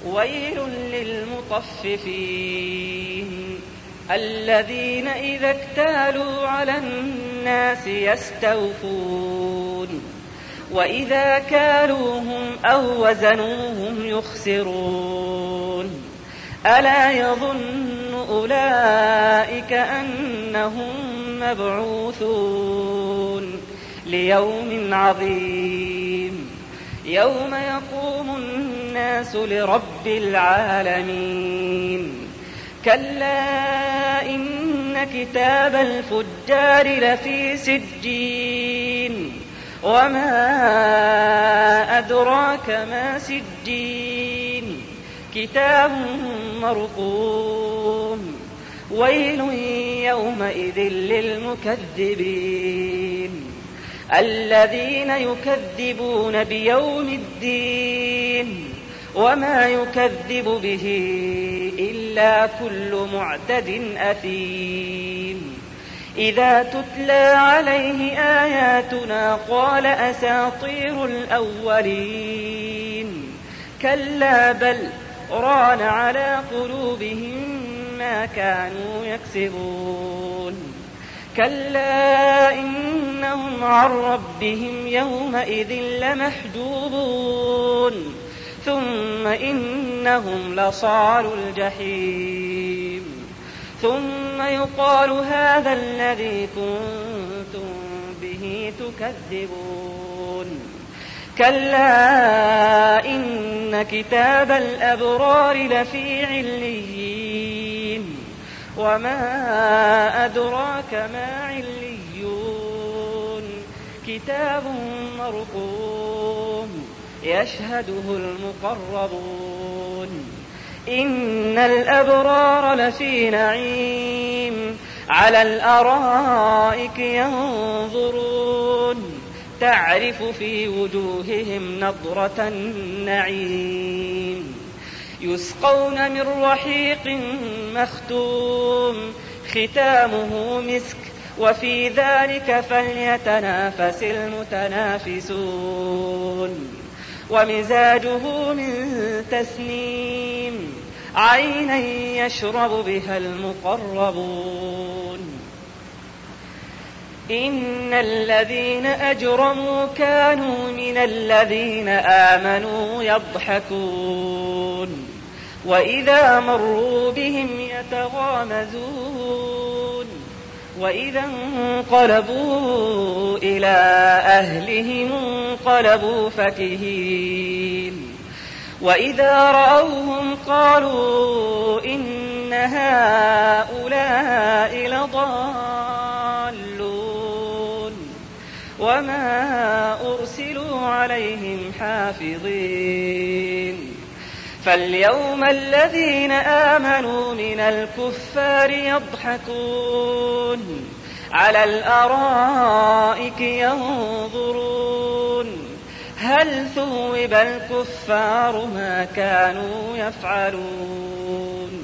ويل للمطففين الذين إذا اكتالوا على الناس يستوفون وإذا كالوهم أو وزنوهم يخسرون ألا يظن أولئك أنهم مبعوثون ليوم عظيم يوم يقوم الناس لرب العالمين كلا إن كتاب الفجار لفي سجين وما أدراك ما سجين كتاب مرقوم ويل يومئذ للمكذبين الذين يكذبون بيوم الدين وما يكذب به إلا كل معتد أثيم إذا تتلى عليه آياتنا قال أساطير الأولين كلا بل ران على قلوبهم ما كانوا يكسبون كلا إنهم عن ربهم يومئذ لمحجوبون ثم إنهم لصالو الجحيم ثم يقال هذا الذي كنتم به تكذبون كلا إن كتاب الأبرار لفي عليين وما أدراك ما عليون كتاب مرقوم يشهده المقربون إن الأبرار لفي نعيم على الأرائك ينظرون تعرف في وجوههم نضرة النعيم يسقون من رحيق مختوم ختامه مسك وفي ذلك فليتنافس المتنافسون ومزاجه من تسنيم عينا يشرب بها المقربون إن الذين أجرموا كانوا من الذين آمنوا يضحكون وإذا مروا بهم يتغامزون وإذا انقلبوا إلى أهلهم انقلبوا فكهين وإذا رأوهم قالوا إن هؤلاء لضالون وما أرسلوا عليهم حافظين فاليوم الذين آمنوا من الكفار يضحكون على الأرائك ينظرون هل ثوب الكفار ما كانوا يفعلون